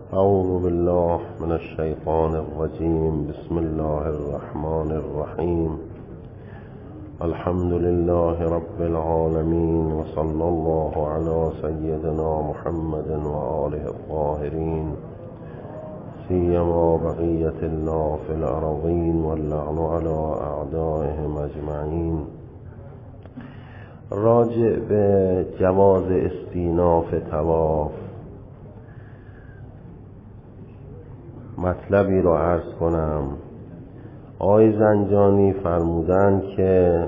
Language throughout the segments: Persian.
اعوذ بالله من الشیطان الرجیم. بسم الله الرحمن الرحیم. الحمد لله رب العالمین و صلی الله علی سیدنا محمد و آله الطاهرین، سیما بقیة الله فی الارضین واللعن علی اعدائهم اجمعین. راجع به جواز استیناف طواف مطلبی رو عرض کنم. آقای زنجانی فرمودند که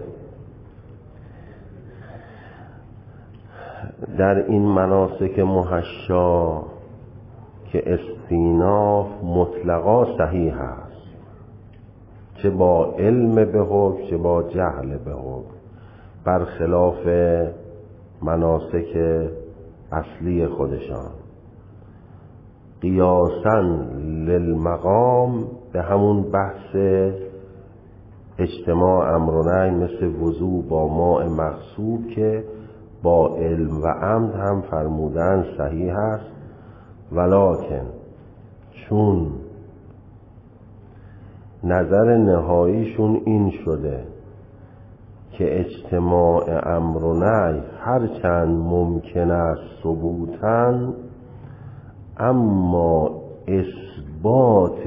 در این مناسک محشا که استیناف مطلقا صحیح است، چه با علم به حکم چه با جهل به حکم، برخلاف مناسک اصلی خودشان. قیاساً للمقام به همون بحث اجتماع امر و نهی مثل وضوء با ماء مغصوب که با علم و عمد هم فرمودن صحیح است، ولکن چون نظر نهاییشون این شده که اجتماع امر و نهی هرچند ممکن است ثبوتاً، اما اثبات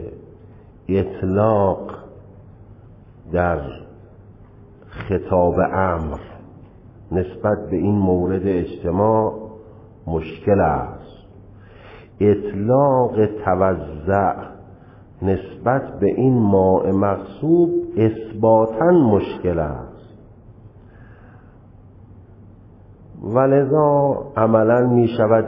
اطلاق در خطاب امر نسبت به این مورد اجتماع مشکل است. اطلاق توزع نسبت به این ماء مغصوب اثباتاً مشکل است، ولذا عملاً می شود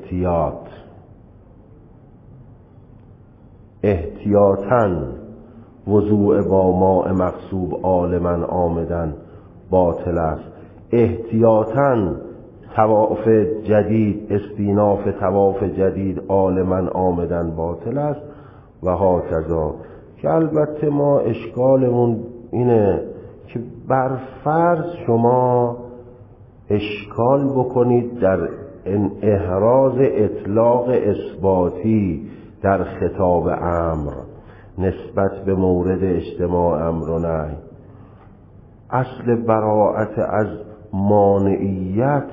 احتیاطاً وضوء با ماء مغصوب عالماً آمدن باطل است. احتیاطاً طواف جدید، استیناف طواف جدید عالماً آمدن باطل است و هاکذا. که البته ما اشکالمون اینه که بر فرض شما اشکال بکنید در احراز اطلاق اثباتی در خطاب امر نسبت به مورد اجتماع امر و نهی. اصل براءت از مانعیت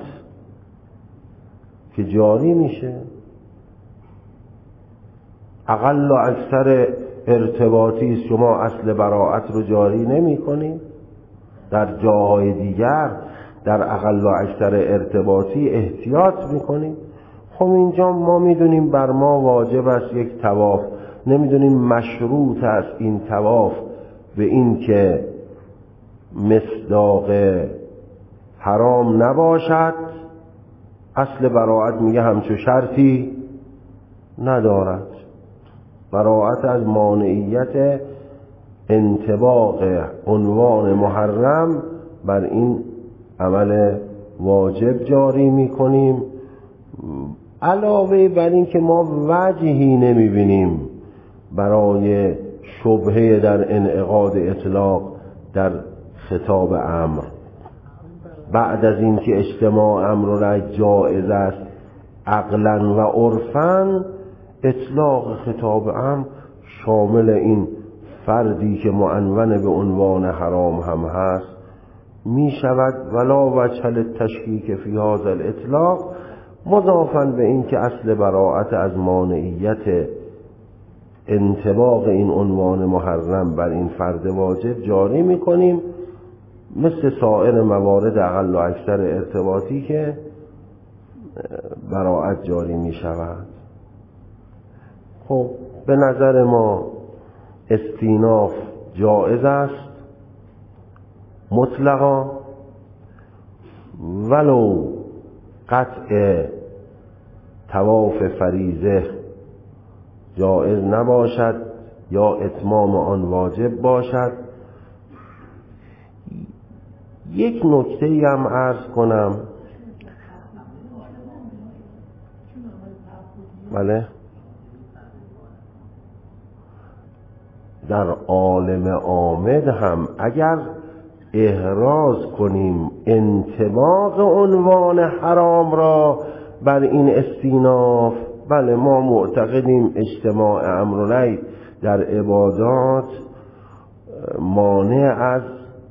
که جاری میشه، اقل و اکثر ارتباطی است، شما اصل براءت رو جاری نمی کنید. در جاهای دیگر در اقل و اکثر ارتباطی احتیاط میکنیم. خب اینجا ما میدونیم بر ما واجب است یک طواف، نمیدونیم مشروط است این طواف به این که مصداق حرام نباشد. اصل براءت میگه همچو شرطی ندارد. براءت از مانعیت انطباق عنوان محرم بر این عمل واجب جاری میکنیم، علاوه بر این که ما وجهی نمیبینیم برای شبهه در انعقاد اطلاق در خطاب امر. بعد از این که اجتماع امر را جائز است عقلاً و عرفاً، اطلاق خطاب امر شامل این فردی که معنون به عنوان حرام هم هست می شود، ولا وجه للتشکیک فی هذا الاطلاق، مضافاً به این که اصل براءت از مانعیت انطباق این عنوان محرم بر این فرد واجب جاری می کنیم، مثل سایر موارد اقل و اکثر ارتباطی که براءت جاری می شود. خب به نظر ما استیناف جائز است مطلقا، ولو قطع طواف فریضه جائز نباشد یا اتمام آن واجب باشد. یک نکته هم عرض کنم. بله، در عالم آمد هم اگر احراز کنیم انطباق عنوان حرام را بر این استیناف، بله ما معتقدیم اجتماع امر و نهی در عبادات مانع از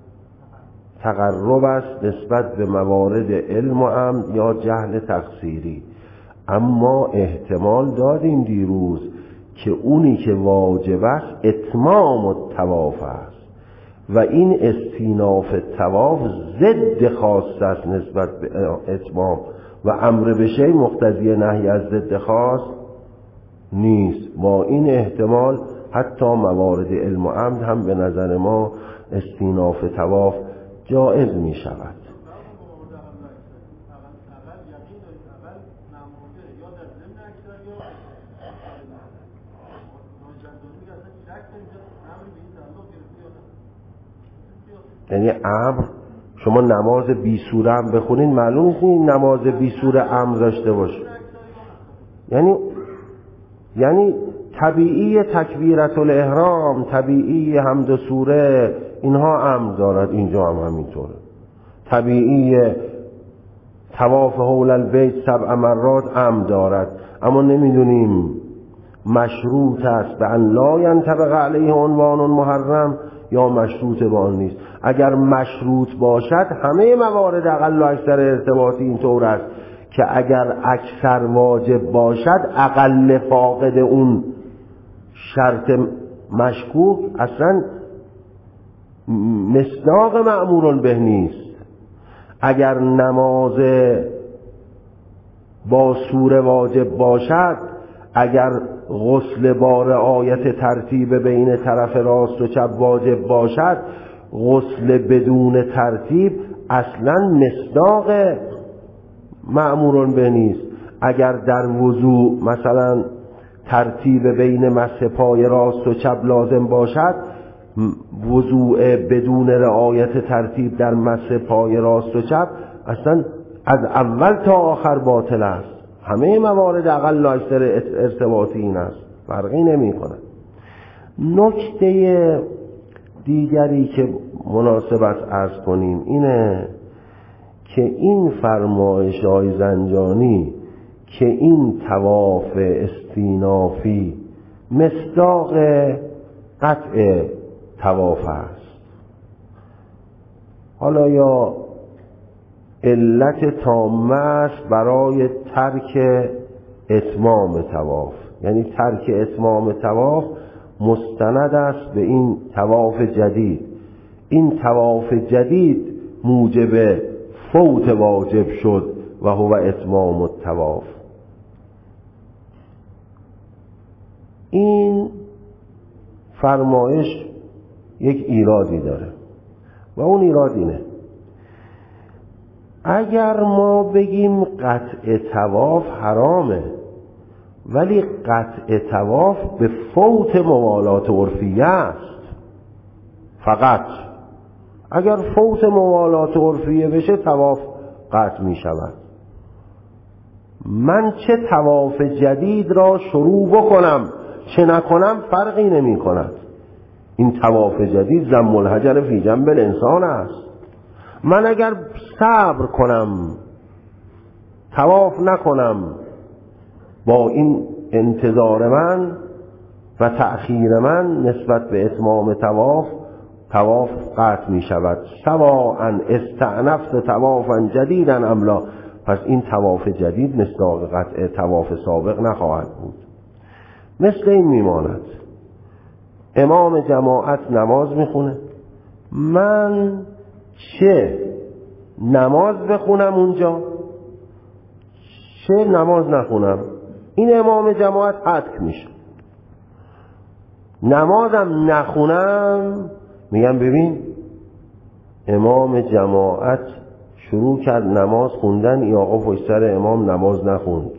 تقرب است نسبت به موارد علم و عمد یا جهل تقصیری. اما احتمال دادیم دیروز که اونی که واجب است اتمام الطواف است و این استیناف طواف ضد خاص است نسبت به اتمام و امر به شیء مقتضی نهی از ضد خاص نیست. با این احتمال حتی موارد علم و عمد هم به نظر ما استیناف طواف جائز می شود. یعنی امر شما نماز بی سوره هم بخونین معلوم نیست این نماز بی سوره امر داشته باشه. یعنی طبیعی تکبیرت الاحرام، طبیعی حمد و سوره اینها امر دارد، اینجا هم همینطوره. طبیعی طواف حول البیت 7 مرات امر دارد، اما نمیدونیم مشروط است به ان لا ینطبق علیه عنوان محرم یا مشروط به آن نیست. اگر مشروط باشد همه موارد اقل و اکثر ارتباطی اینطور است که اگر اکثر واجب باشد اقل فاقد اون شرط مشکوک اصلا مصداق مأمور به نیست. اگر نماز با سوره واجب باشد، اگر غسل با رعایت ترتیب بین طرف راست و چپ واجب باشد، غسل بدون ترتیب اصلا مصداق مأمور به نیست. اگر در وضوء مثلا ترتیب بین مسح پای راست و چپ لازم باشد، وضوء بدون رعایت ترتیب در مسح پای راست و چپ اصلا از اول تا آخر باطل است. همه موارد اقل و اکثر ارتباطی این است، فرقی نمی کند. نکته دیگری که مناسب است عرض کنیم اینه که این فرمایش های زنجانی که این طواف استینافی مصداق قطع طواف است، حالا یا علت تامه است برای ترک اتمام طواف، یعنی ترک اتمام طواف مستند است به این طواف جدید. این طواف جدید موجب فوت واجب شد و هو اتمام الطواف. این فرمایش یک ایرادی داره و اون ایراد اینه: اگر ما بگیم قطع طواف حرامه ولی قطع طواف به فوت موالات عرفیه است، فقط اگر فوت موالات عرفیه بشه طواف قطع می شود، من چه طواف جدید را شروع بکنم چه نکنم فرقی نمی کند. این طواف جدید ضم الحجر فی جنب الانسان است. من اگر صبر کنم طواف نکنم با این انتظار من و تأخیر من نسبت به اتمام طواف قطع می شود، سواء استعنفت طوافا جدیدا ام لا. پس این طواف جدید مصداق قطع طواف سابق نخواهد بود. مثل این میماند امام جماعت نماز میخونه، من چه نماز بخونم اونجا چه نماز نخونم، این امام جماعت حتک میشه. نمازم نخونم میگم ببین امام جماعت شروع کرد نماز خوندن، این آقا پشت سر امام نماز نخوند.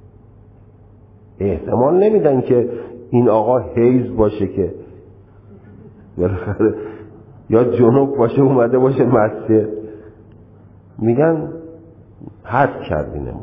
احتمال نمیدن که این آقا حیض باشه که بالاخره یا جنوب باشه اومده باشه مسجد، میگن حد کردین امام.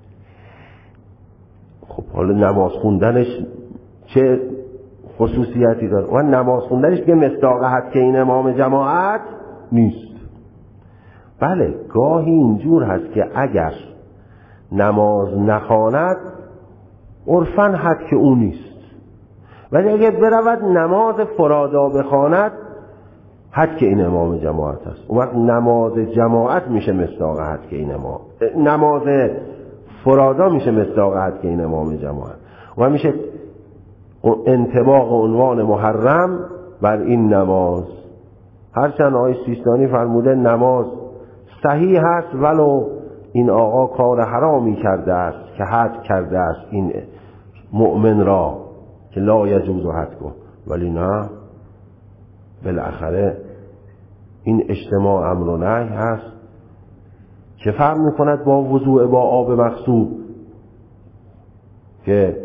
خب حالا نماز خوندنش چه خصوصیتی داره؟ و نماز خوندنش که مصداق حد که این امام جماعت نیست. بله گاهی اینجور هست که اگر نماز نخواند عرفاً حد که او نیست، ولی اگر برود نماز فرادا بخواند حد که این امام جماعت است. اون وقت نماز جماعت میشه مصداق حد که این امام، نماز فرادا میشه مصداق حد که این امام جماعت، و میشه انطباق عنوان محرم بر این نماز. هرچند آقای سیستانی فرموده نماز صحیح هست ولو این آقا کار حرامی کرده است که حد کرده است این مؤمن را که لا یجوز حد کن، ولی نه، بالاخره این اجتماع امر و نهی هست. چه فرق میکند با وضوء با آب مغصوب که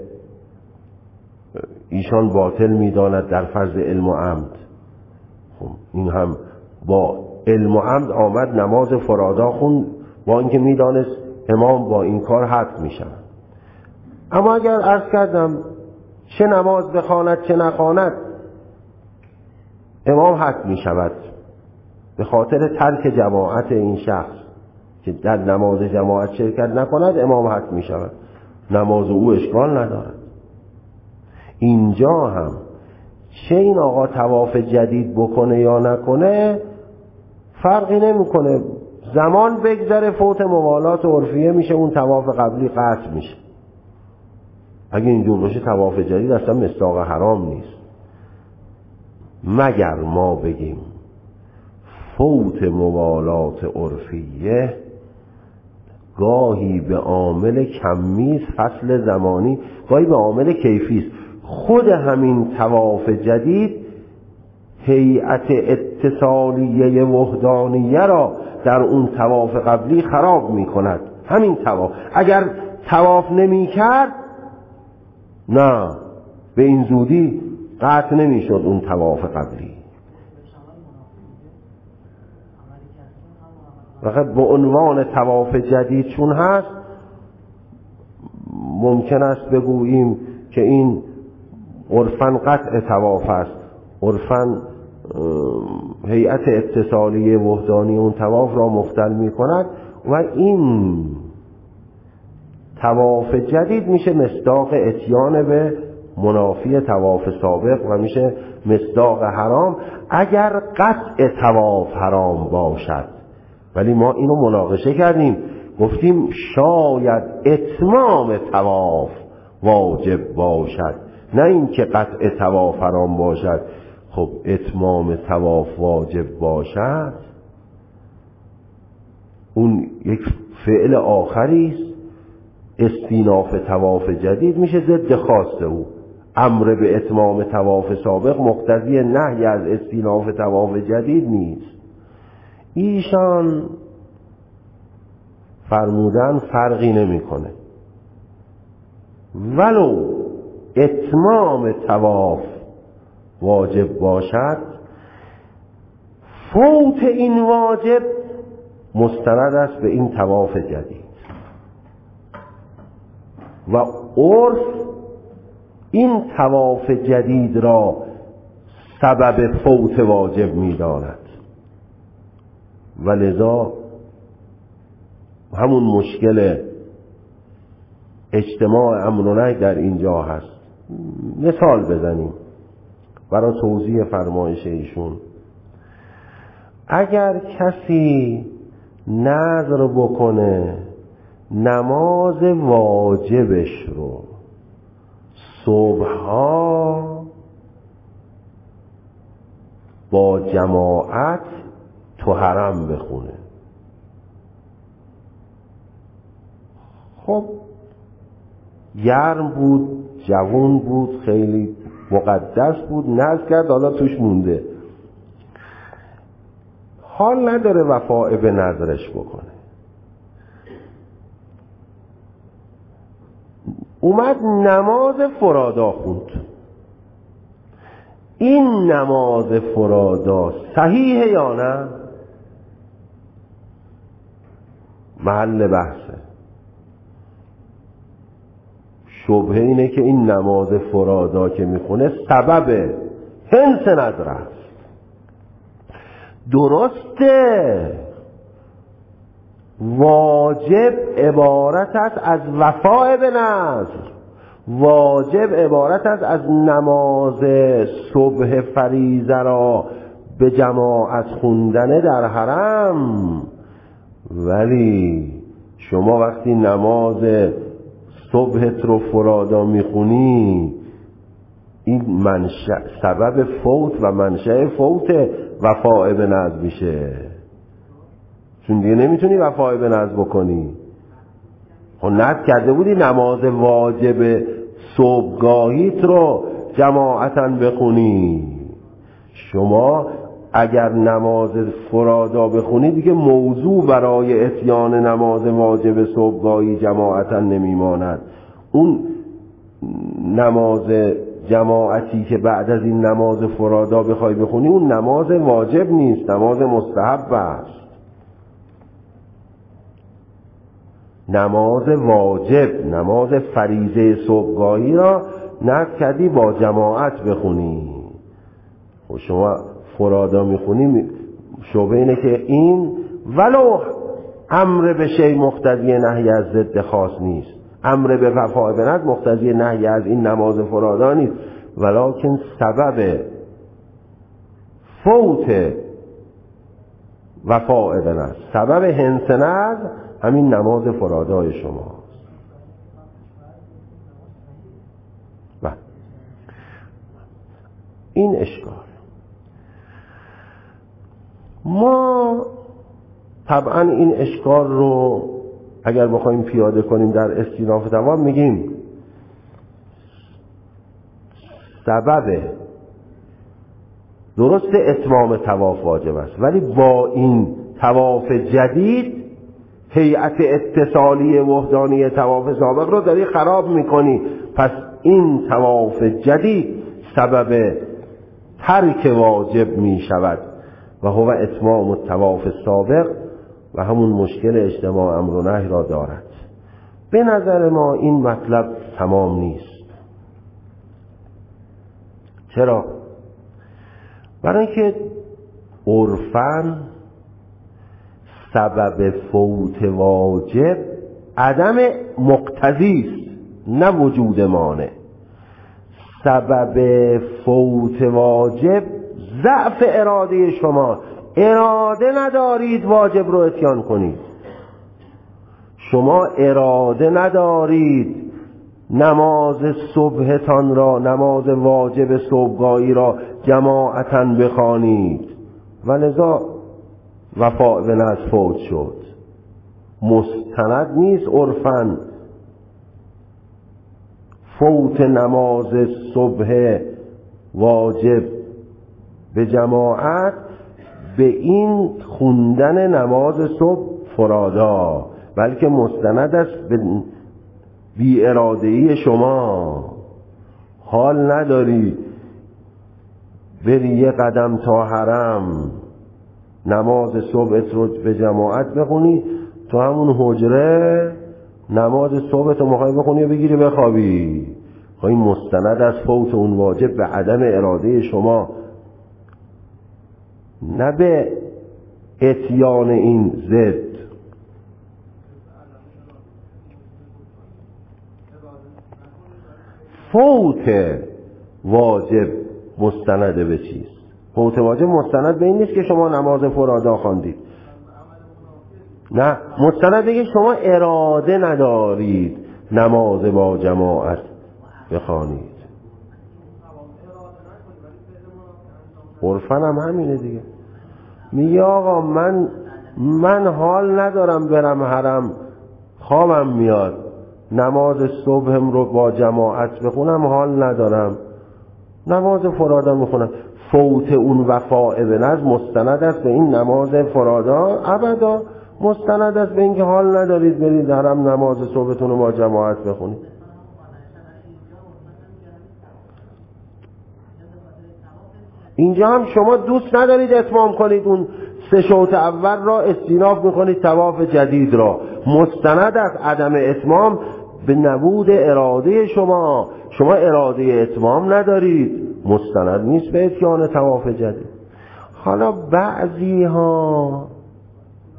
ایشان باطل میداند در فرض علم و عمد؟ خب این هم با علم و عمد آمد نماز فرادا خوند با اینکه میدانست امام با این کار حد میشود. اما اگر عرض کردم چه نماز بخواند چه نخواند امام حد میشود به خاطر ترک جماعت این شخص که در نماز جماعت شرکت نکند، امام حد میشود، نماز او اشکال ندارد. اینجا هم چه این آقا طواف جدید بکنه یا نکنه فرقی نمیکنه، زمان بگذره فوت موالات عرفیه میشه، اون طواف قبلی قطع میشه. اگه اینجور باشه طواف جدید اصلا مصداق حرام نیست، مگر ما بگیم فوت موالات عرفیه گاهی به عامل کمی فصل زمانی، گاهی به عامل کیفی است. خود همین طواف جدید هیئت اتصالیه وحدانیه را در اون طواف قبلی خراب می کند. همین طواف اگر طواف نمی کرد نه به این زودی قطع نمی شد اون طواف قبلی. فقط به عنوان طواف جدید چون هست ممکن است بگوییم که این عرفاً قطع طواف است، عرفاً هیئت اتصالی وحدانی اون طواف را مختل می کند و این طواف جدید میشه مصداق اتیان به منافی طواف سابق و میشه مصداق حرام اگر قطع طواف حرام باشد. ولی ما اینو مناقشه کردیم، گفتیم شاید اتمام طواف واجب باشد، نه اینکه قطع طواف حرام باشد. خب اتمام طواف واجب باشد اون یک فعل آخری است، استیناف طواف جدید میشه ضد خواست او. امر به اتمام طواف سابق مقتضی نهی از استیناف طواف جدید نیست. ایشان فرمودن فرقی نمیکنه، ولو اتمام طواف واجب باشد فوت این واجب مستند است به این طواف جدید و عرف این طواف جدید را سبب فوت واجب می‌داند و لذا همون مشکل اجتماع امر و نهی در اینجا هست. مثال بزنیم برای توضیح فرمایش ایشون. اگر کسی نذر بکنه نماز واجبش رو صبحها با جماعت تو حرم بخونه، خب گرم بود، جوان بود، خیلی مقدس بود، نذر کرد، حالا توش مونده، حال نداره وفاء به نذرش بکنه. اومد نماز فرادا خوند. این نماز فرادا صحیحه یا نه؟ محل بحثه. شبهه اینه که این نماز فرادا که میخونه سبب حنس نذر است. درسته واجب عبارت است از وفاء به نذر، واجب عبارت است از نماز صبح فریضه را به جماعت خوندن در حرم. ولی شما وقتی نماز صبحت رو فرادا میخونی، این سبب فوت و منشأ فوت وفاء به نذر میشه، چون دیگه نمیتونی وفاء به نذر بکنی. خب نذر کرده بودی نماز واجب صبحگاهیت رو جماعتاً بخونی. شما اگر نماز فرادا بخونی دیگه موضوع برای اتیان نماز واجب صبحگاهی جماعتاً نمیماند. اون نماز جماعتی که بعد از این نماز فرادا بخوای بخونی اون نماز واجب نیست، نماز مستحب است. نماز واجب، نماز فریضه صبحگاهی را نذر کردی با جماعت بخونی. خب شما فرادا میخونی، شبه اینه که این ولو امر به شی مقتضی نهی از ضد خاص نیست، امر به وفاء به نذر مقتضی نهی از این نماز فرادا نیست، ولکن سبب فوت وفاء به نذر، سبب حنث نذر همین نماز فرادای شماست. این اشکال ما طبعا این اشکال رو اگر بخوایم پیاده کنیم در استیناف دوام میگیم سبب درست اتمام طواف واجب است، ولی با این طواف جدید هیئت اتصالی وحدانی طواف سابق رو داری خراب میکنی. پس این طواف جدید سبب ترک واجب میشود و هو اتمام الطواف السابق و همون مشکل اجتماع امر و نهی را دارد. به نظر ما این مطلب تمام نیست. چرا؟ برای اینکه عرفاً سبب فوت واجب عدم مقتضی است، نه وجود مانع. سبب فوت واجب ضعف اراده شما، اراده ندارید واجب رو اتیان کنید. شما اراده ندارید نماز صبحتان را، نماز واجب صبحگاهی را جماعتاً بخوانید و لذا وفاء به نذر فوت شد. مستند نیست عرفاً فوت نماز صبح واجب به جماعت به این خوندن نماز صبح فرادا، بلکه مستند است به بی اراده‌ای شما. حال نداری بری یه قدم تا حرم نماز صبحت رو به جماعت بخونی، تو همون حجره نماز صبحت رو میخوای بخونی و بگیری بخوابی. این مستند از فوت اون واجب به عدم اراده شما، نه به اتیان این ضد. فوت واجب مستند به چیست؟ فوت واجب مستند به این نیست که شما نماز فرادا خواندید، نه، مستند به شما اراده ندارید نماز با جماعت بخوانید. عرفاً هم همینه دیگه. میگه آقا من حال ندارم برم حرم، خوابم میاد، نماز صبحم رو با جماعت بخونم حال ندارم، نماز فرادا میخونم. فوت اون وفاء به نذر مستند است به این نماز فرادا؟ ابدا مستند است به این که حال ندارید برید حرم نماز صبحتون رو با جماعت بخونید. اینجا هم شما دوست ندارید اتمام کنید اون 3 شوط اول را، استیناف میکنید طواف جدید را. مستند از عدم اتمام به نبود اراده شما اراده اتمام ندارید، مستند نیست به اتیان طواف جدید. حالا بعضی ها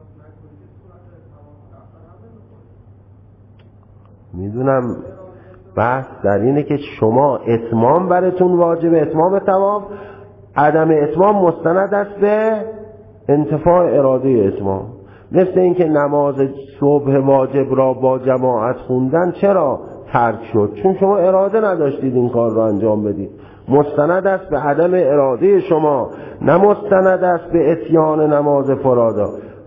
میدونم بحث در اینه که شما اتمام براتون واجب، اتمام طواف، عدم اتمام مستند است به انتفاع اراده اتمام. مثل اینکه نماز صبح واجب را با جماعت خوندن چرا ترک شد؟ چون شما اراده نداشتید این کار را انجام بدید. مستند است به عدم اراده شما، نه مستند است به اتیان نماز فرادا.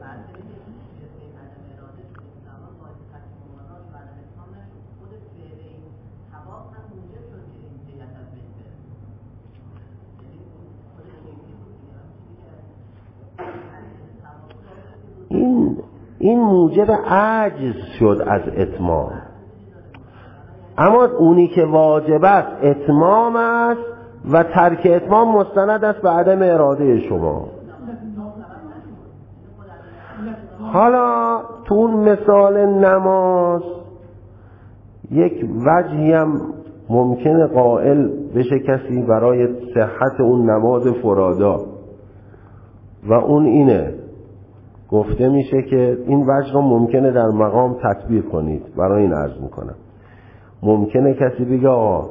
این موجب عجز شد از اتمام. اما اونی که واجب است اتمام است و ترک اتمام مستند است به عدم اراده شما. حالا تو اون مثال نماز یک وجهی هم ممکنه قائل بشه کسی برای صحت اون نماز فرادا و اون اینه، گفته میشه که این وجه رو ممکنه در مقام تطبیق کنید. برای این عرض میکنم ممکنه کسی بگه آقا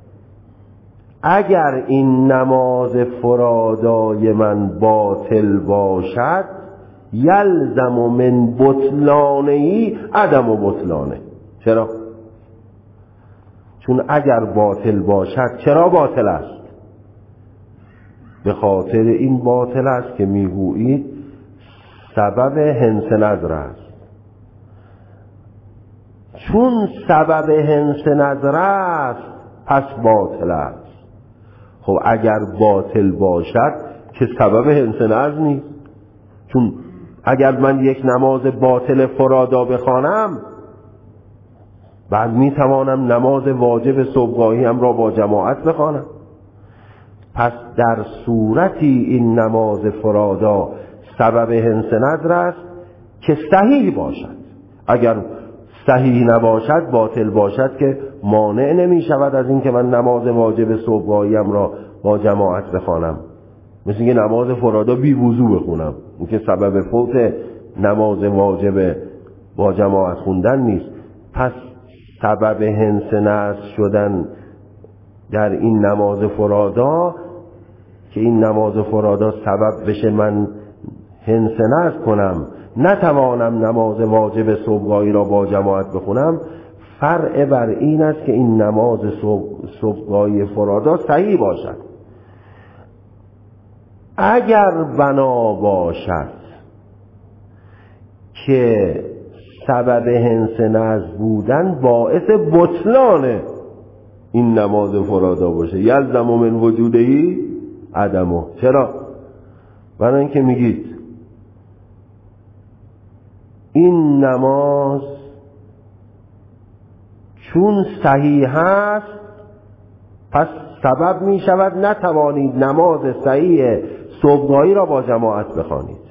اگر این نماز فرادای من باطل باشد یلزم من بطلانهی عدم و بطلانه. چرا؟ چون اگر باطل باشد، چرا باطل است؟ به خاطر این باطل است که میگویید سبب هنس نظر است. چون سبب هنس نظر است پس باطل است. خب اگر باطل باشد که سبب هنس نظر نیست. چون اگر من یک نماز باطل فرادا بخوانم بعد میتوانم نماز واجب صبحگاهی هم را با جماعت بخوانم. پس در صورتی این نماز فرادا سبب هنس نظر است که صحیح باشد. اگر صحیح نباشد، باطل باشد، که مانع نمی شود از این که من نماز واجب صبحگاهیم را با جماعت بخوانم. مثل اینکه نماز فرادا بی وضو بخونم، این که سبب فوت نماز واجب با جماعت خوندن نیست. پس سبب هنس نظر شدن در این نماز فرادا که این نماز فرادا سبب بشه من هنس نظر کنم نتوانم نماز واجب صبحگاهی را با جماعت بخونم، فرع بر این است که این نماز صبحگاهی فرادا صحیح باشد. اگر بنا باشد که سبب هنس نظر بودن باعث بطلان این نماز فرادا باشه یلزم من وجودهی عدمه. چرا؟ برای اینکه میگید این نماز چون صحیح است پس سبب می شود نتوانید نماز صحیح صبحگاهی را با جماعت بخوانید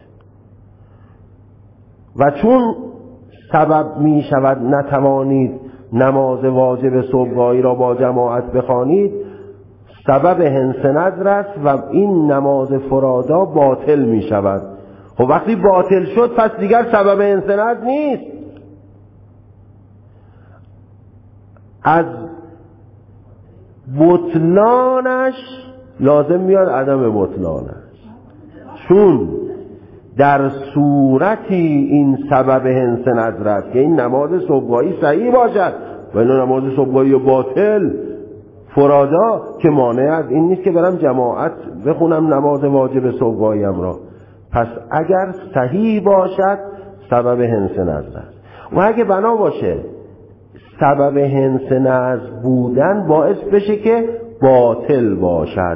و چون سبب می شود نتوانید نماز واجب صبحگاهی را با جماعت بخوانید سبب هنس نظر است و این نماز فرادا باطل می شود. خب وقتی باطل شد پس دیگر سبب هنس نظر نیست. از بطلانش لازم میاد عدم بطلانش. چون در صورتی این سبب هنس نظر است که این نماز صبحگاهی صحیح باشد و نماز صبحگاهی باطل فرادا که مانع از این نیست که برم جماعت بخونم نماز واجب صبحگاهیم را. پس اگر صحیح باشد سبب هنس نظر است و اگه بنا باشه سبب هنس نظر بودن باعث بشه که باطل باشد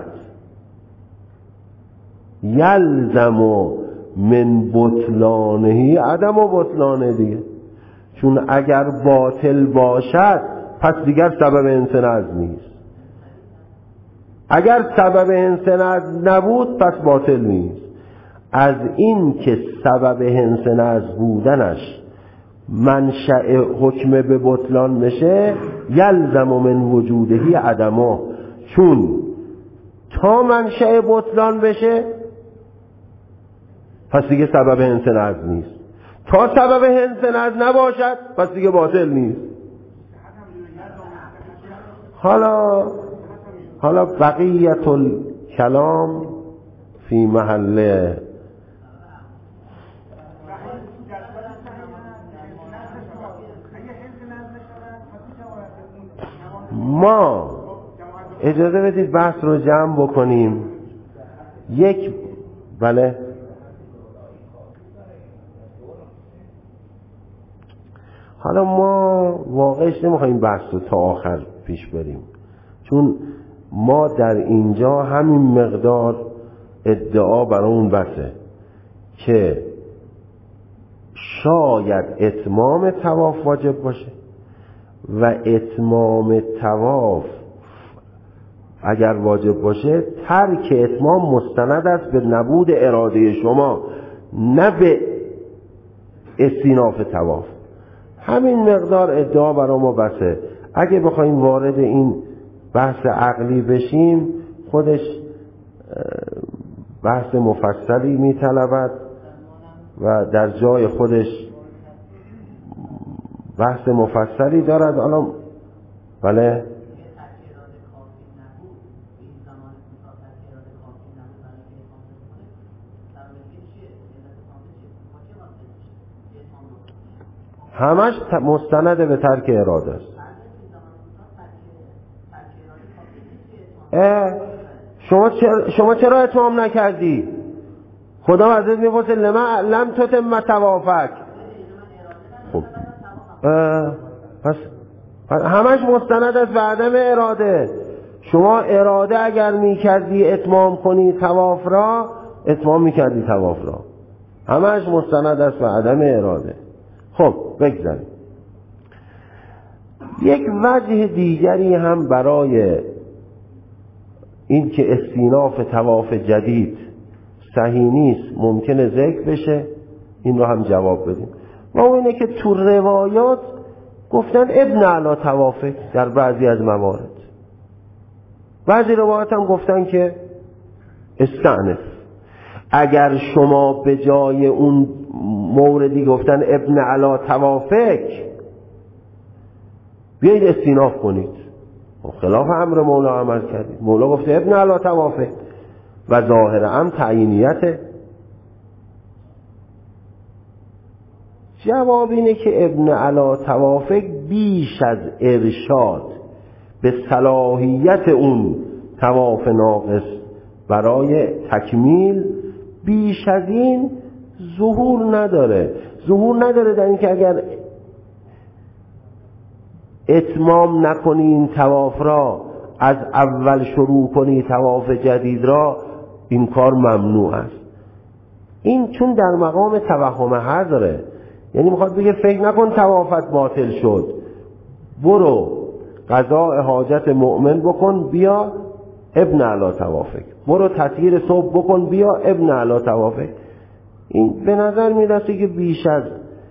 یلزم من بطلانهی عدم و بطلانه دیگه. چون اگر باطل باشد پس دیگر سبب هنس نظر نیست. اگر سبب هنس نظر نبود پس باطل نیست. از این که سبب هنس نظر بودنش منشأ حکم به بطلان بشه یلزم من وجودهی عدمه. چون تا منشأ بطلان بشه پس دیگه سبب هنس نظر نیست. تا سبب هنس نظر نباشد پس دیگه باطل نیست. حالا بقیت الکلام فی محل ما اجازه بدید بحث رو جمع بکنیم. بله حالا ما واقعش نمیخوایم بحث رو تا آخر پیش بریم، چون ما در اینجا همین مقدار ادعا برامون بسه که شاید اتمام طواف واجب باشه و اتمام طواف اگر واجب باشه ترک اتمام مستند است به نبود اراده شما، نه به استیناف طواف. همین مقدار ادعا برای ما بسه. اگه بخوایم وارد این بحث عقلی بشیم خودش بحث مفصلی میطلبد و در جای خودش بحث مفصلی دارد. الان بله همش مستند به ترک اراده است. شما چرا اتمام نکردی؟ خدا ازت میپرسه لم تتم طوافک. خب پس همش مستند است به عدم اراده. شما اراده اگر میکردی اتمام کنی طواف را، اتمام میکردی طواف را. همش مستند است به عدم اراده. خب بگذاریم. یک وجه دیگری هم برای این که استیناف طواف جدید صحیح نیست ممکنه ذکر بشه، این رو هم جواب بدیم. و اون اینه که تو روایات گفتن ابن علی طوافک در بعضی از موارد، بعضی روایات هم گفتن که استعنف. اگر شما به جای اون موردی گفتن ابن علی طوافک بیایید استیناف کنید، خلاف امر مولا عمل کردید. مولا گفته ابن علی طوافک و ظاهر هم تعیینیته. جواب اینه که ابن علی طوافک بیش از ارشاد به صلاحیت اون طواف ناقص برای تکمیل، بیش از این ظهور نداره در اینکه اگر اتمام نکنی این طواف را، از اول شروع کنی طواف جدید را، این کار ممنوع است. این چون در مقام توهم حضره، یعنی میخواد بگه فکر نکن طوافت باطل شد، برو قضاء حاجت مؤمن بکن بیا ابن علی طوافک، برو تطهیر صبح بکن بیا ابن علی طوافک. این به نظر میرسه که بیش از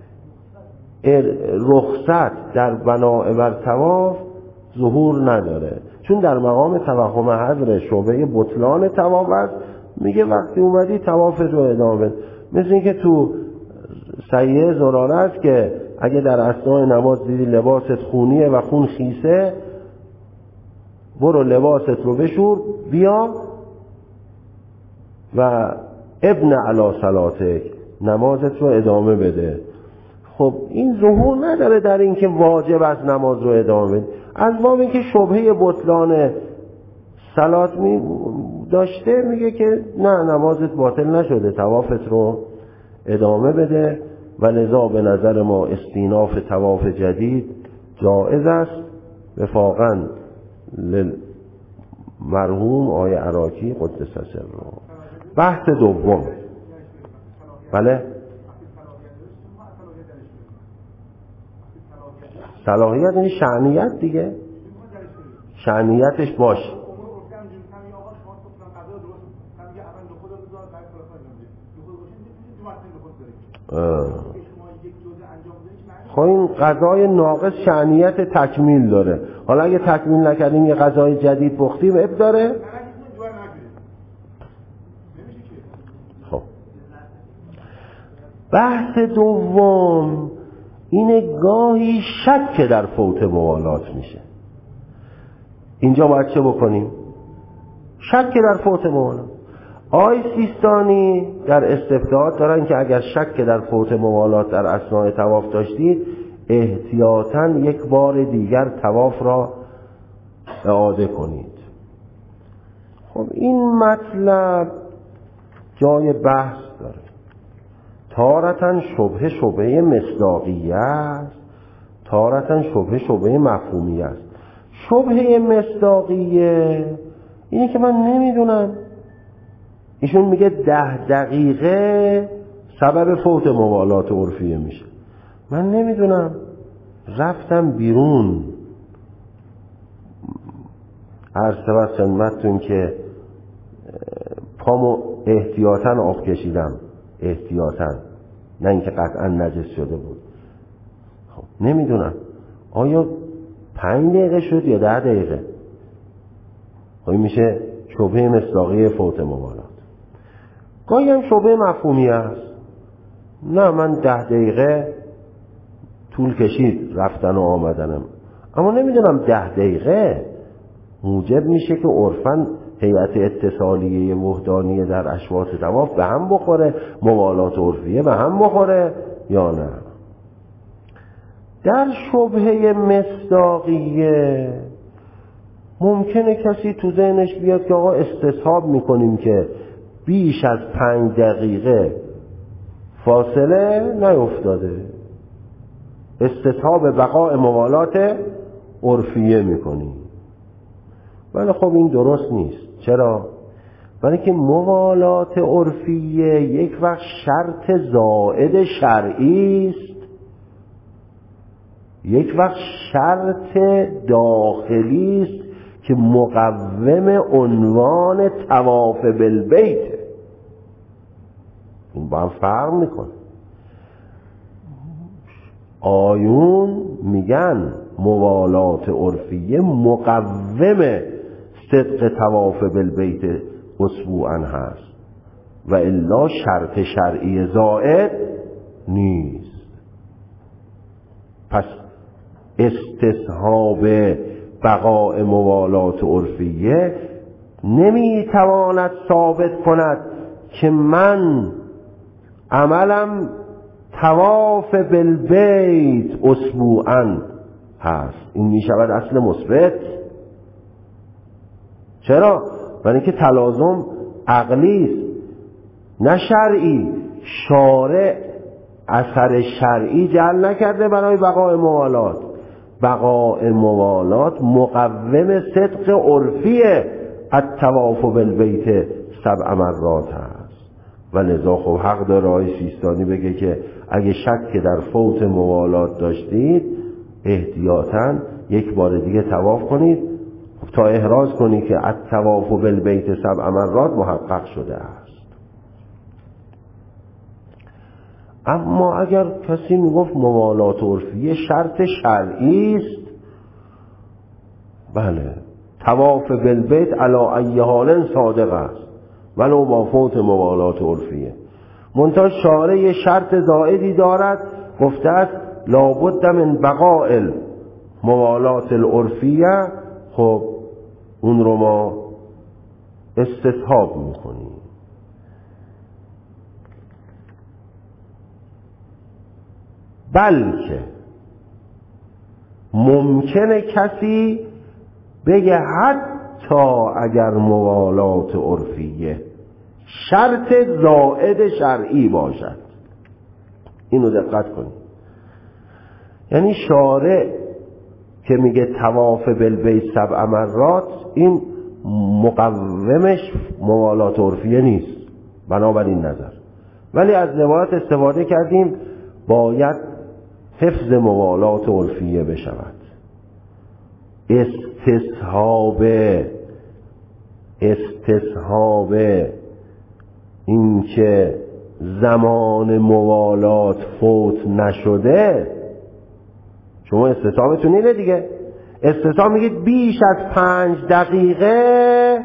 رخصت در بناء بر طواف ظهور نداره، چون در مقام توهم حضر شعبه بطلان طواف است. میگه وقتی اومدی طواف رو ادامه بده. مثل این که تو صحیح زراره است که اگه در اثناء نماز دیدی لباست خونیه و خون خیسه، برو لباست رو بشور بیا و ابن علی صلاتک، نمازت رو ادامه بده. خب این ظهور نداره در این که واجب است نماز رو ادامه بده. از باب این که شبهه بطلان صلات داشته میگه که نه، نمازت باطل نشده، طوافت رو ادامه بده. و لذا به نظر ما استیناف طواف جدید جائز است وفاقاً للمرحوم آقای عراقی قدس سره. بحث دوم، بله، صلاحیت یعنی شأنیت دیگه، شأنیتش باشه. خب این قضای ناقص شأنیت تکمیل داره. حالا اگه تکمیل نکردیم یه قضای جدید پختیم اب داره. خب بحث دوم اینه گاهی شک در فوت موالات میشه. اینجا باید چه بکنیم؟ شک در فوت موالات. آقای سیستانی در استفتاحات دارن که اگر شک در فوت موالات در اثناء طواف داشتید احتیاطاً یک بار دیگر طواف را اعاده کنید. خب این مطلب جای بحث داره. تارتاً شبهه مصداقیه است، تارتاً شبهه مفهومیه است. شبهه مصداقیه اینی که من نمیدونم، ایشون میگه 10 دقیقه سبب فوت موالات عرفیه میشه، من نمیدونم، رفتم بیرون، عرض شود خدمتتون که پامو احتیاطاً آب کشیدم، احتیاطاً، نه اینکه قطعاً نجس شده بود. خب نمیدونم آیا 5 دقیقه شد یا 10 دقیقه. خب این میشه شبهه مصداقی فوت موالات. گاهی هم شبهه مفهومی است، نه من 10 دقیقه طول کشید رفتن و آمدنم، اما نمیدونم 10 دقیقه موجب میشه که عرفاً هیئت اتصالیه وحدانیه در اشواط طواف به هم بخوره، موالات عرفیه به هم بخوره یا نه. در شبهه مصداقیه ممکنه کسی تو ذهنش بیاد که آقا استصحاب میکنیم که بیش از 5 دقیقه فاصله نیفتاده، استصحاب بقاء موالات عرفیه میکنیم. ولی خب این درست نیست. چرا؟ برای که موالات عرفیه یک وقت شرط زائد شرعی است، یک وقت شرط داخلی است که مقوم عنوان طواف بالبیت. این با هم فرق میکنه. آیون میگن موالات عرفیه مقوم صدق طواف بالبیت اسبوعاً هست و الا شرط شرعی زائد نیست. پس استصحاب بقاء موالات عرفیه نمیتواند ثابت کند که من عملم طواف بالبیت اسبوعاً هست. این میشود اصل مثبت. چرا؟ برای اینکه تلازم عقلی است نه شرعی. شارع اثر شرعی جعل نکرده برای بقاء موالات. بقاء موالات مقوم صدق عرفیه الطواف بالبیت 7 مرات هست و لذا خب حق داره آقای سیستانی بگه که اگه شک در فوت موالات داشتید احتیاطاً یک بار دیگه طواف کنید تا احراز کنی که الطواف بالبیت 7 مرات محقق شده است. اما اگر کسی میگفت موالات عرفیه شرط شرعی است، بله طواف بالبیت علی ای حال صادق است ولو با فوت موالات عرفیه. منتها شارع شرط زائدی دارد، گفته است لابد من بقاء موالات العرفیه. خب اون رو ما استصحاب میکنیم. بلکه ممکنه کسی بگه حتی اگر موالات عرفیه شرط زائد شرعی باشد. اینو دقت کنید. یعنی شارع که میگه طواف بالبیت 7 مرات این مقومش موالات عرفیه نیست بنابراین نظر، ولی از روایت استفاده کردیم باید حفظ موالات عرفیه بشود. استصحاب این که زمان موالات فوت نشده، شما استصحابتون اینه دیگه. استصحاب میگید بیش از 5 دقیقه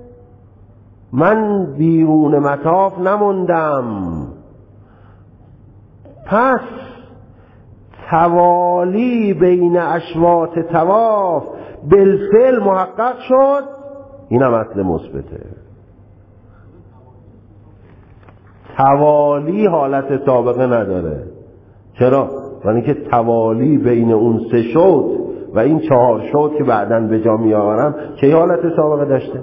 من بیرون مطاف نموندم، پس توالی بین اشواط طواف بالفعل محقق شد، این هم اصل مثبته. توالی حالت سابقه نداره. چرا؟ یعنی که توالی بین اون 3 شوط و این 4 شوط که بعداً به جا میارم چه حالت سابقه داشته؟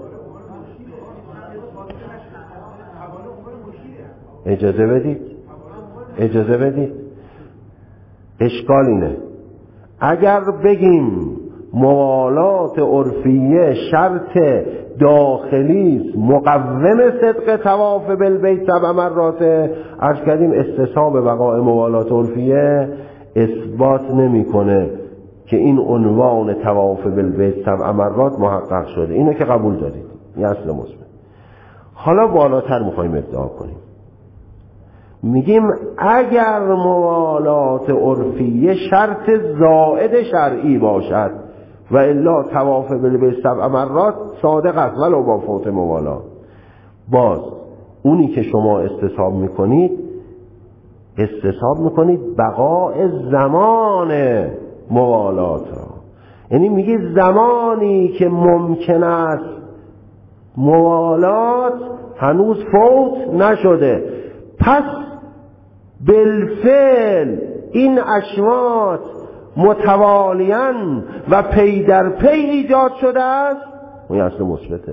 اجازه بدید اشکال اینه، اگر بگیم موالات عرفیه شرط داخلی مقوم صدق طواف بالبیت 7 مرات، عرض کردیم استصحاب بقای موالات عرفیه اثبات نمیکنه که این عنوان طواف بالبیت 7 مرات محقق شده. اینو که قبول دارید، این اصل مثبت. حالا بالاتر میخوایم ادعا کنیم، میگیم اگر موالات عرفیه شرط زائد شرعی باشد و الا طواف بالبیت 7 مرات صادق است ولو با فوت موالات، باز اونی که شما استصحاب میکنید بقاء زمان موالات را. یعنی میگی زمانی که ممکن است موالات هنوز فوت نشده، پس بالفعل این اشواط متوالیاً و پی در پی ایجاد شده است، اون اصل مثبته.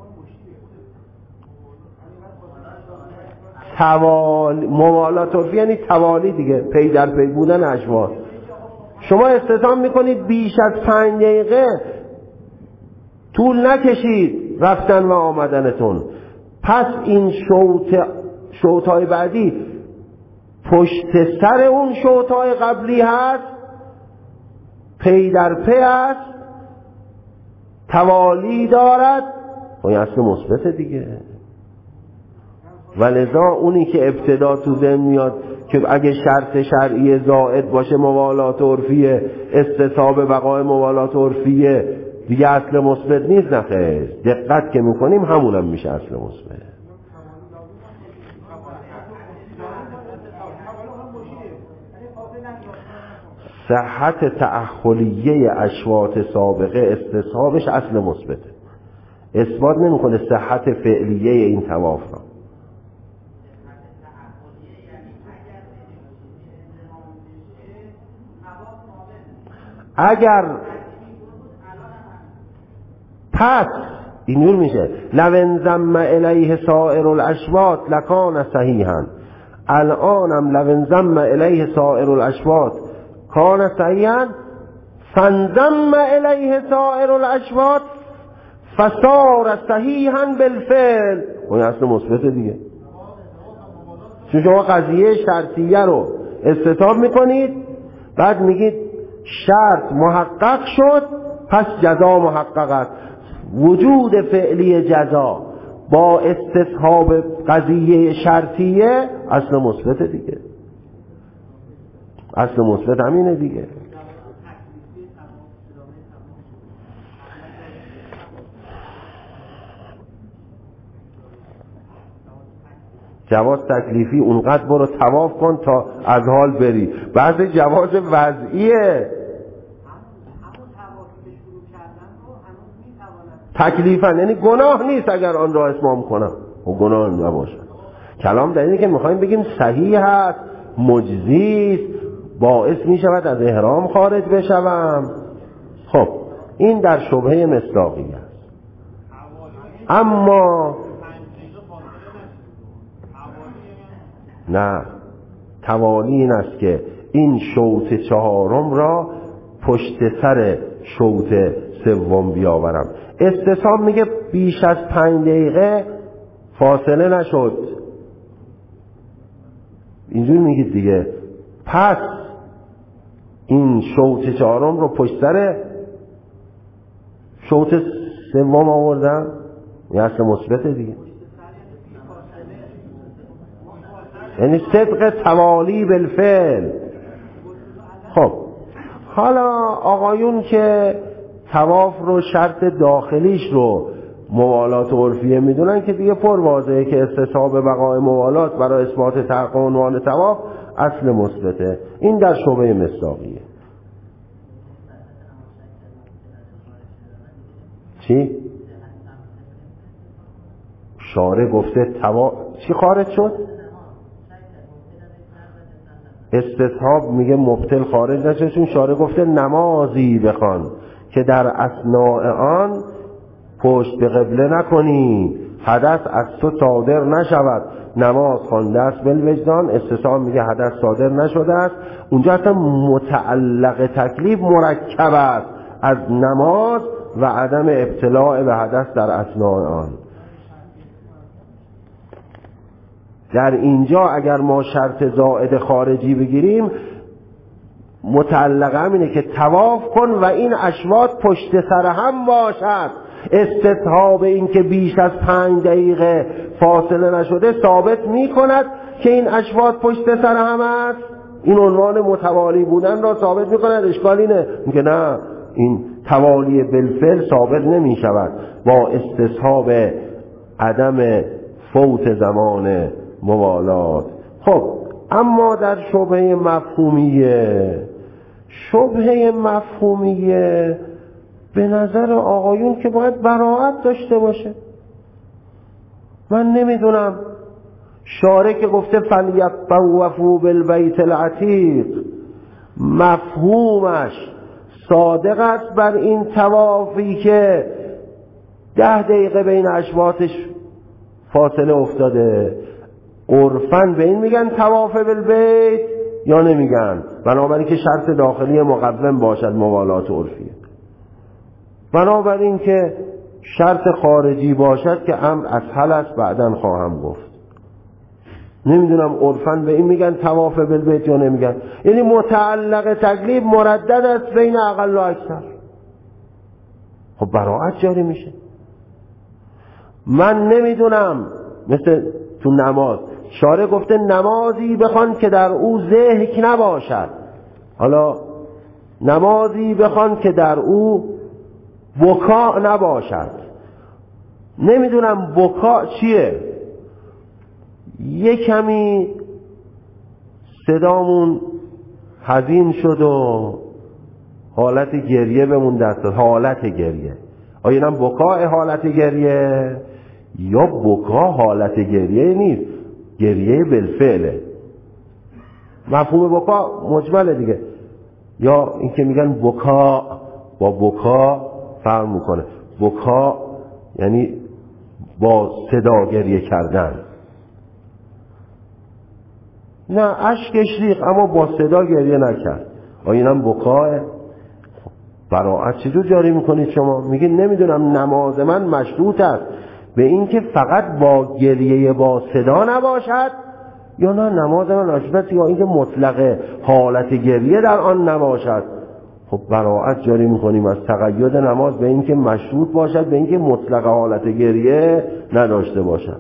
موالات عرفی یعنی توالی دیگه، پی در پی بودن اشواط. شما استثناء میکنید بیش از 5 دقیقه طول نکشید رفتن و آمدنتون، پس این شوطهای بعدی پشت سر اون شوطهای قبلی هست، پی در پی است، توالی دارد، این اصل مثبت دیگه. ولذا اونی که ابتدا تو ذهن میاد که اگه شرط شرعی زائد باشه موالات عرفیه، استصحاب بقای موالات عرفیه دیگه اصل مثبت نیست، نخیر، دقت که میکنیم همونم میشه اصل مثبت. صحت تأخلیه اشواط سابقه استصحابش اصل مثبته، اثبات نمیکنه صحت فعلیه این طواف را. اگر پس اینجور میشه لو انضم الیه سائر الاشواط لکان صحیحا، الانم لو انضم الیه سائر الاشواط کان صحیحا، فانضم الیه سائر الاشواط فصار صحیحا بالفعل، اون اصل مثبت دیگه. چون شما قضیه شرطیه رو استثاب میکنید، بعد میگید شرط محقق شد پس جزا محقق است، وجود فعلی جزا با استصحاب قضیه شرطیه اصل مثبت دیگه، اصل مثبت همینه دیگه. جواز تکلیفی اونقدر برو طواف کن تا از حال بری، بعضی جواز وضعیه تکلیفا، یعنی گناه نیست اگر آن را اتمام کنم و گناه نباشه. کلام در اینه که میخوایم بگیم صحیح هست، مجزی است، باعث میشود از احرام خارج بشوم. خب این در شبهه مصداقی است. اما نه، توالی این است که این شوط 4 را پشت سر شوط 3 بیاورم. استصحاب میگه بیش از 5 دقیقه فاصله نشد، اینجور میگید دیگه، پس این شوط 4 رو پشت سر شوط 3 آوردم، این اصل مثبت دیگه، یعنی صدق توالی بالفعل. خب حالا آقایون که طواف رو شرط داخلیش رو موالات عرفیه میدونن که دیگه پر واضحه که استصحاب بقای موالات برای اثبات تحقق عنوان طواف اصل مثبته. این در شبهه مصداقیه. چی؟ شارع گفته چی خارج شد؟ استصحاب میگه مبطل خارج نشه، چون شارع گفته نمازی بخوان که در اثناء آن پشت به قبله نکنی، حدث از تو صادر نشود. نماز خوانده است بالوجدان، استصحاب میگه حدث صادر نشده است. اونجا اصلا متعلق تکلیف مرکب است از نماز و عدم ابتلاع به حدث در اثناء آن. در اینجا اگر ما شرط زائد خارجی بگیریم، متعلق همینه که طواف کن و این اشواط پشت سر هم باشد. استصحاب این که بیش از 5 دقیقه فاصله نشده ثابت می کند که این اشواط پشت سر هم است. این عنوان متوالی بودن را ثابت می کند. اشکال اینه که نه، این توالی بالفعل ثابت نمی شود با استصحاب عدم فوت زمان موالات. خب اما در شبهه مفهومیه به نظر آقایون که باید براءت داشته باشه. من نمیدونم، شارع که گفته فلیطوفوا بالبیت العتیق، مفهومش صادق است بر این طوافی که 10 دقیقه بین اشواطش فاصله افتاده. عرفاً به این میگن طواف بالبیت یا نمیگن؟ بنابراین که شرط داخلی مقوم باشد موالات عرفیه. بنابراین که شرط خارجی باشد که امر اسهل است، بعداً خواهم گفت. نمیدونم عرفاً به این میگن طواف بالبیت یا نمیگن. یعنی متعلق تکلیف مردد است بین اقل و اکثر. خب براءت جاری میشه. من نمیدونم، مثل تو نماز شارع گفته نمازی بخوان که در او ضحک نباشد. حالا نمازی بخوان که در او بکا نباشد. نمیدونم بکا چیه. یک کمی صدامون حزین شد و حالت گریه بمون دست. حالت گریه، آیا اینم بکا حالت گریه یا بکا حالت گریه نیست، گریه بالفعله. مفهوم بکا مجمله دیگه. یا این که میگن بکا با بکا فرق میکنه. بکا یعنی با صدا گریه کردن، نه اشکش ریخت اما با صدا گریه نکرد. آیا اینم بکاه؟ براءت چجور جاری میکنید شما؟ میگید نمیدونم نماز من مشروط است به این که فقط با گریه با صدا نباشد، یا نه نماز من مشروط است یا این که مطلق حالت گریه در آن نباشد. خب براءت جاری میکنیم از تقید نماز به این که مشروط باشد به این که مطلق حالت گریه نداشته باشد.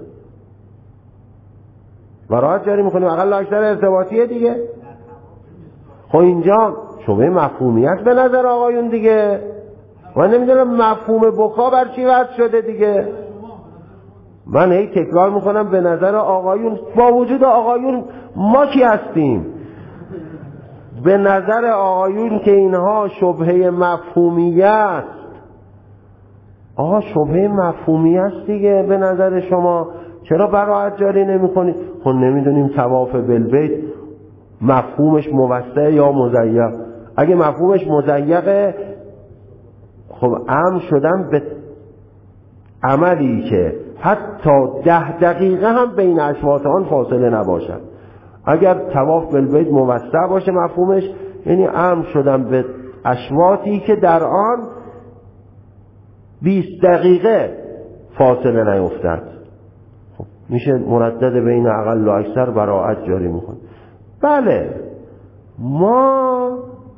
براءت جاری میکنیم اقل اکثر ارتباطیه دیگه. خب اینجا شبهه مفهومیت به نظر آقایون دیگه. من نمیدونم مفهوم بکا بر چی وضع شده دیگه. من هی تکرار میکنم به نظر آقایون، با وجود آقایون ما کی هستیم؟ به نظر آقایون که اینها شبهه مفهومیت. آقا شبهه مفهومیت دیگه به نظر شما. چرا براءت جاری نمی کنید؟ خب نمیدونیم طواف بالبیت مفهومش موسع یا مضیق. اگه مفهومش مضیقه، خب امر شدن به عملی که حتی 10 دقیقه هم بین اشواط آن فاصله نباشد. اگر طواف بالبیت موسع باشه مفهومش، یعنی امر شدن به اشواطی که در آن 20 دقیقه فاصله نیفتد. خب میشه مردد بین اقل و اکثر براءت جاری میکنه. بله ما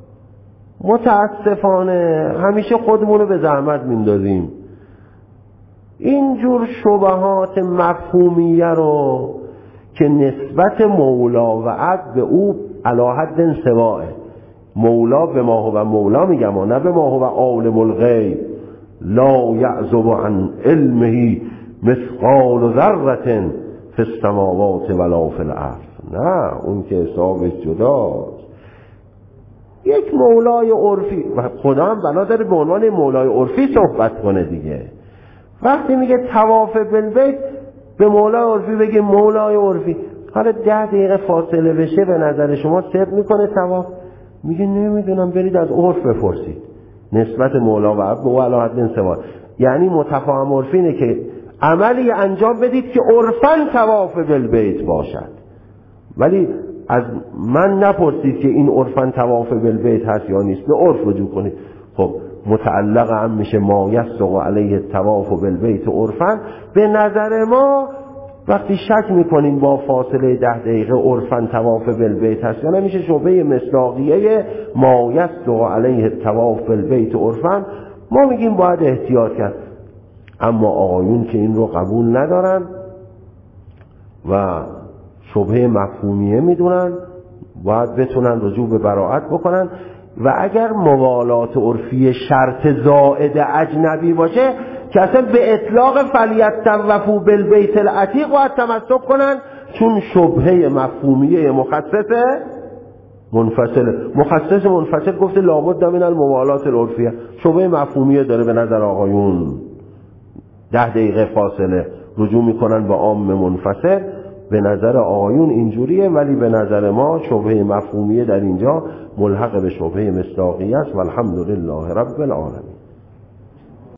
متاسفانه همیشه خودمونو به زحمت میندازیم. اینجور شبهات مفهومیه رو که نسبت مولا و عبد به او علی حد سواء، مولا به ما هو مولا میگم و نه به ما هو عالم الغیب، لا یعزب عن علمه مثقال ذره فی السماوات ولا فی الارض. نه اون که حسابش جداست. یک مولای عرفی، و خدا هم بنا داره به عنوان مولای عرفی صحبت کنه دیگه. وقتی میگه طواف بالبیت به مولای عرفی بگه مولای عرفی، حالا 10 دقیقه فاصله بشه به نظر شما ثبت میکنه طواف؟ میگه نمیدونم، برید از عرف بپرسید نسبت مولا و عبد و علی حد سواء. یعنی متفاهم عرفی اینه که عملی انجام بدید که عرفاً طواف بالبیت باشد، ولی از من نپرسید که این عرفاً طواف بالبیت هست یا نیست، به عرف رجوع کنید. خب متعلق هم میشه ما یسق علیه الطواف بالبیت عرفاً. به نظر ما وقتی شک میکنیم با فاصله 10 دقیقه عرفاً طواف بالبیت هست یا نمیشه، شبهه مصداقیه ما یسق علیه الطواف بالبیت عرفاً، ما میگیم باید احتیاط کرد. اما آقایون که این رو قبول ندارن و شبهه مفهومیه میدونن، باید بتونن رجوع به براءت بکنن. و اگر موالات عرفی شرط زائد اجنبی باشه که اصلا به اطلاق فلیطوفوا بالبیت العتیق باید تمسک کنن، چون شبهه مفهومیه مخصصه منفصله. مخصص منفصل گفته لابد من الموالات العرفیه، شبهه مفهومیه داره به نظر آقایون. 10 دقیقه فاصله رجوع میکنن با عام منفصل، به نظر آقایون اینجوریه، ولی به نظر ما شبهه مفهومیه در اینجا ملحق به شبهه مصداقیه است. والحمدلله رب العالمین.